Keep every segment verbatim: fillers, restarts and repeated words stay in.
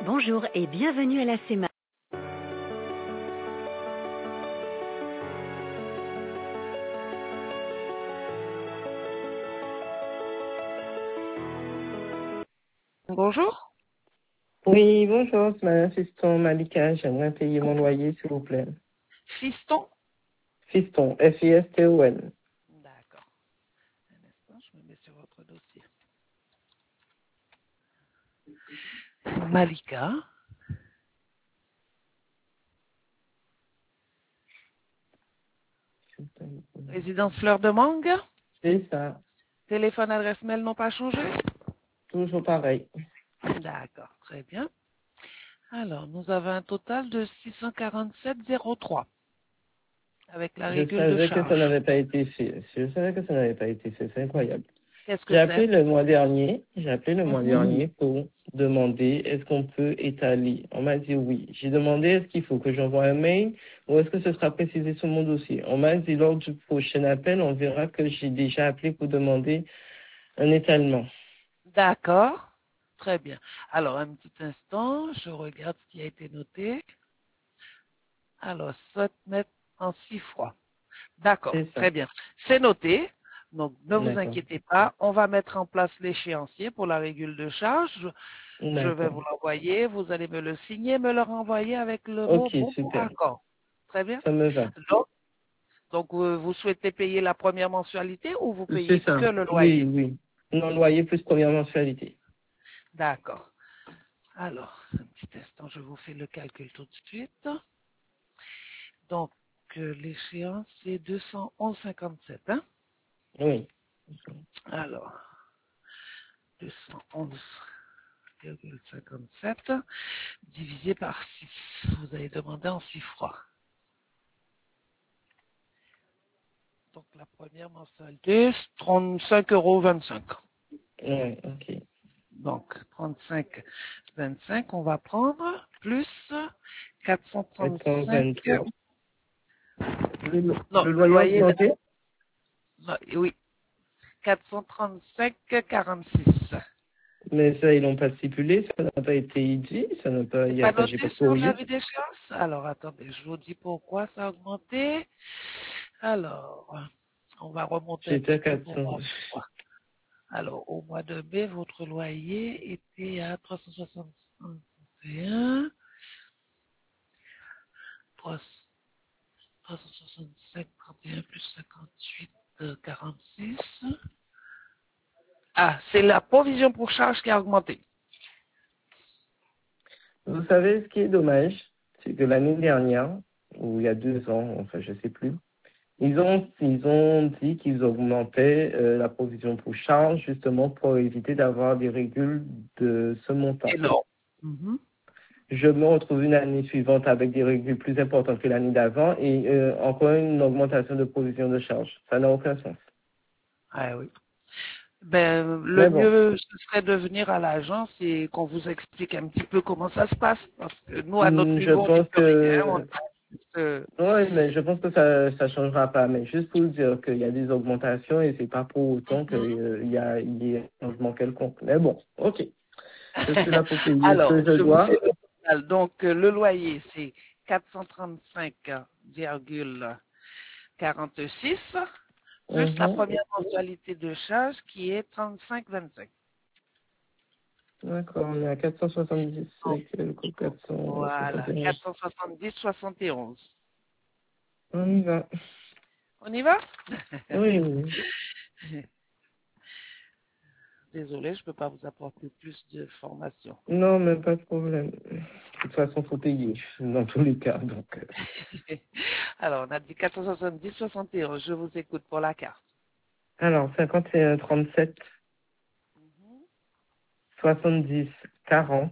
Bonjour et bienvenue à la SEMA. Bonjour. Oui, bonjour, c'est Madame Fiston Malika. J'aimerais payer mon loyer, s'il vous plaît. Fiston. Fiston, F I S T O N. D'accord. Un instant, je me mets sur votre dossier. Malika. Résidence Fleur de Mangue. C'est ça, Téléphone, adresse mail n'ont pas changé. toujours pareil. D'accord, très bien. Alors, nous avons un total de six cent quarante-sept virgule zéro trois avec la Je régule de savais que ça charge. n'avait pas été fait. Je savais que ça n'avait pas été fait, c'est incroyable. Qu'est-ce que J'ai appelé c'est? le mois dernier, j'ai appelé le mois Mhm. dernier pour demander est-ce qu'on peut étaler. On m'a dit oui. J'ai demandé est-ce qu'il faut que j'envoie un mail ou est-ce que ce sera précisé sur mon dossier. On m'a dit lors du prochain appel, on verra que j'ai déjà appelé pour demander un étalement. D'accord, très bien. Alors, un petit instant, je regarde ce qui a été noté. Alors, sept mètres en six fois. D'accord, C'est ça. très bien. C'est noté. Donc, ne vous D'accord. inquiétez pas. On va mettre en place l'échéancier pour la régule de charge. Je vais D'accord. vous l'envoyer. Vous allez me le signer, me le renvoyer avec le mot Ok, bon pour super. accord. Très bien. Ça me va. Donc, donc, euh, vous souhaitez payer la première mensualité ou vous C'est payez ça. que le Oui, loyer? oui. Non loyer plus première mensualité. D'accord. Alors, un petit instant, je vous fais le calcul tout de suite. Donc, euh, l'échéance, c'est deux cent onze virgule cinquante-sept. Hein? Oui. Alors, deux cent onze virgule cinquante-sept divisé par six. Vous avez demandé en six fois. Donc la première mensualité, trente-cinq euros vingt-cinq. Oui, ok. Donc trente-cinq virgule vingt-cinq, on va prendre plus quatre cent trente-cinq. quatre cent vingt-trois. Le, Non, le le loyer loyer, augmenté? non, oui, quatre cent trente-cinq virgule quarante-six. Mais ça, ils l'ont pas stipulé, ça n'a pas été dit, ça n'a pas, il C'est y a pas pas, j'ai noté pas de sur courrier. l'avis d'échéance? Alors attendez, je vous dis pourquoi ça a augmenté. Alors, on va remonter un J'étais petit à peu pour quatre cents. voir pourquoi. Alors, au mois de mai, votre loyer était à trois cent soixante et un, trois cent soixante-cinq, trente et un plus cinquante-huit, quarante-six. Ah, c'est la provision pour charge qui a augmenté. Vous savez, ce qui est dommage, c'est que l'année dernière, ou il y a deux ans, enfin, je sais plus, ils ont, ils ont dit qu'ils augmentaient euh, la provision pour charge, justement, pour éviter d'avoir des régules de ce montant. Énorme. Mhm. Je me retrouve une année suivante avec des revenus plus importants que l'année d'avant et euh, encore une augmentation de provision de charge. Ça n'a aucun sens. Ah oui. Ben, le Mais bon, mieux, ce serait de venir à l'agence et qu'on vous explique un petit peu comment ça se passe. Parce que nous, à notre hum, je niveau, on n'y pense peut rien. On que juste, euh, ouais, mais je pense que ça ça changera pas. Mais juste pour dire qu'il y a des augmentations et c'est pas pour autant qu'il euh, y a il y ait un changement quelconque. Mais bon, ok. Je suis là pour payer ce Alors, que je je vous dois. fais le total. Donc, euh, le loyer, c'est quatre cent trente-cinq virgule quarante-six plus la Mhm. première mensualité de charge qui est trente-cinq virgule vingt-cinq. D'accord, on est à quatre cent soixante-dix Donc, et quelques voilà, quatre cent soixante et onze. quatre cent soixante-dix virgule soixante et onze. On y va. On y va? Oui, oui. Désolé, je ne peux pas vous apporter plus de formation. Non, mais pas de problème. De toute façon, faut payer, dans tous les cas. Donc, euh. Alors, on a dit quatre cent soixante-dix virgule soixante et onze. Je vous écoute pour la carte. Alors, cinquante et un, trente-sept, soixante-dix, quarante,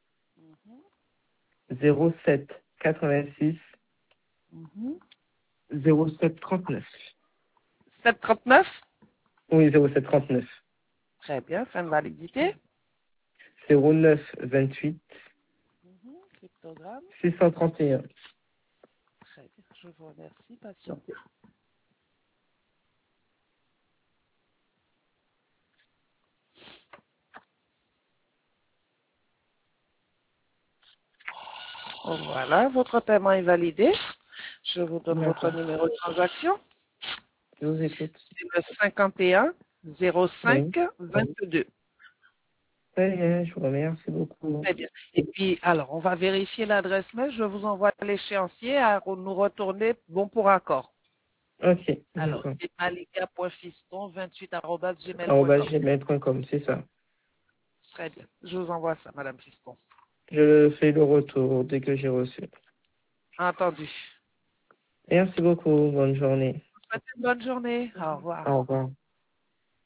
zéro sept, quatre-vingt-six, Mhm. zéro sept, trente-neuf. sept virgule trente-neuf. Oui, zéro sept, trente-neuf. Très bien, fin de validité. zéro neuf, vingt-huit, Mhm. Cryptogramme. six cent trente et un. Très bien, je vous remercie. Patientez. Voilà, votre paiement est validé. Je vous donne votre D'accord. numéro de transaction. Je vous écoute. C'est le cinquante et un zéro cinq Oui. vingt-deux. Très bien, je vous remercie beaucoup. Très bien. Et puis, alors, on va vérifier l'adresse mail. Je vous envoie l'échéancier à nous retourner bon pour accord. Ok, Alors, d'accord. c'est malika point fiston vingt-huit arobase gmail point arobase com. gmail point com, c'est ça. Très bien. Je vous envoie ça, Madame Fiston. Je fais le retour dès que j'ai reçu. Entendu. Merci beaucoup. Bonne journée. Passez une bonne journée. Au revoir. Au revoir.